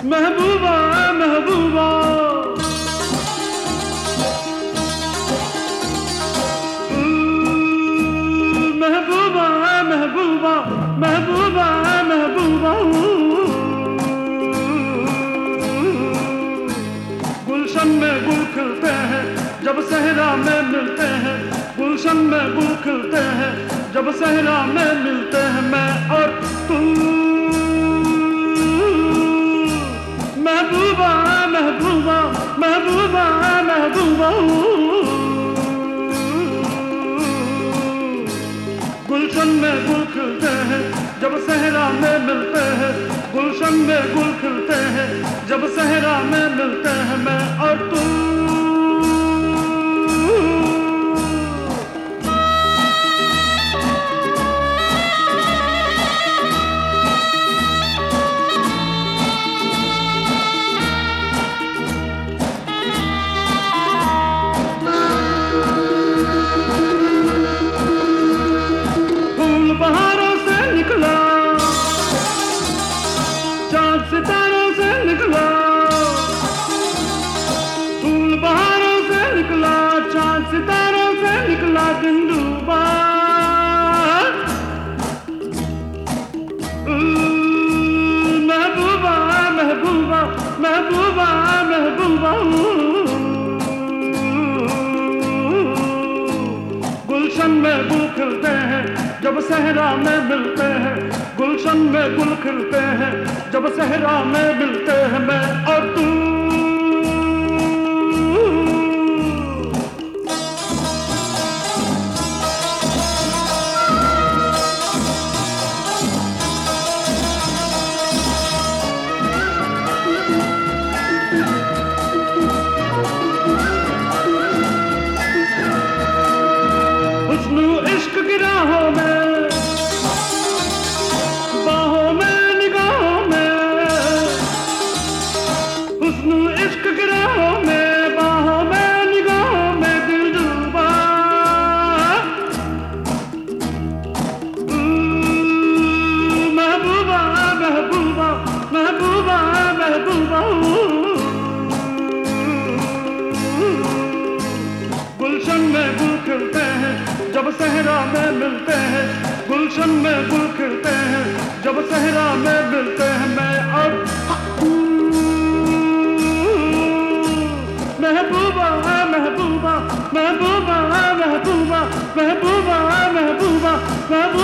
महबूबा महबूबा महबूबा महबूबा महबूबा महबूबा गुलशन में गुल खिलते हैं जब सहरा में मिलते हैं, गुलशन में गुल खिलते हैं जब सहरा में मिलते हैं मैं और तू। महबूबा महबूबा महबूबा महबूबा गुलशन में गुल खिलते हैं जब सहरा में मिलते हैं, गुलशन में गुल खिलते हैं जब सहरा में मिलते हैं मैं और तू। बहारों से निकला चांद सितारों से निकला, फूल बहारों से निकला चांद सितारों से निकला दिन डूबा। महबूबा महबूबा महबूबा महबूबा गुलशन में गुल खिलते हैं जब सहरा में मिलते हैं, गुलशन में गुल खिलते हैं जब सहरा में मिलते हैं मैं और तू। हुस्न इश्क की राहों में, बाहों में निगाहों में, हुस्न इश्क की राहों में, बाहों में निगाहों में दिल डूबा। महबूबा महबूबा महबूबा महबूबा गुलशन में गुल खिलते हैं जब सहरा में मिलते हैं, गुलशन में गुल खिलते हैं जब सहरा में मिलते हैं मैं और महबूबा महबूबा महबूबा महबूबा महबूबा महबूबा महबूबा।